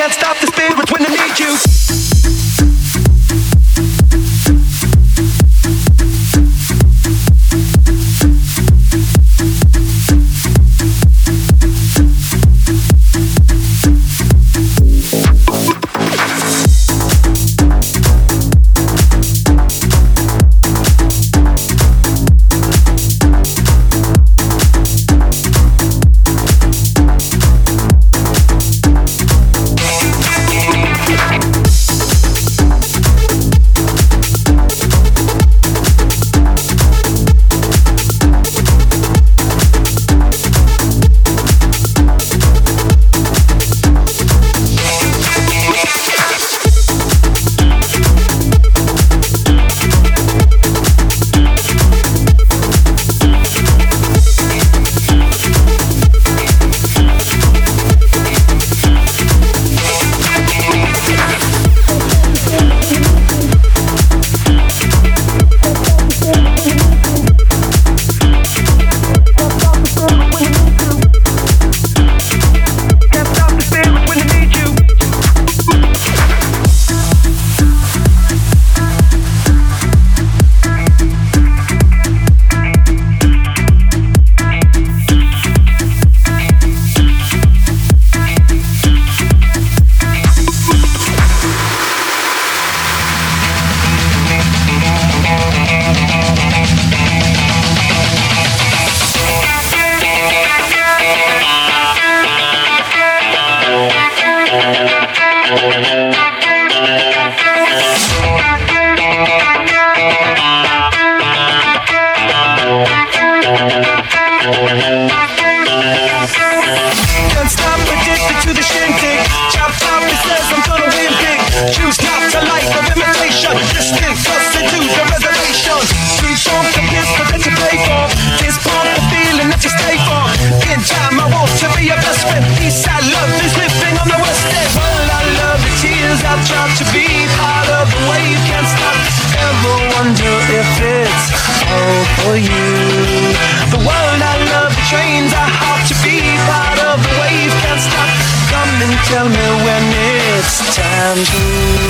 Can't stop the spirit when I need you. Can't stop addicted to the shindig. Chop top, it says I'm gonna win big. Choose not to life of imitation. Distant closer to the reservation. Street song to piss, but that you pay for. This part the feeling that you stay for. In time I want to be your best friend. Eastside love is living on the west end. Well, I love the tears, I try to be part of the wave. Can't stop, ever wonder if it's all for you. The world I love, the trains I hop to be part of the wave. Can't stop, come and tell me when it's time to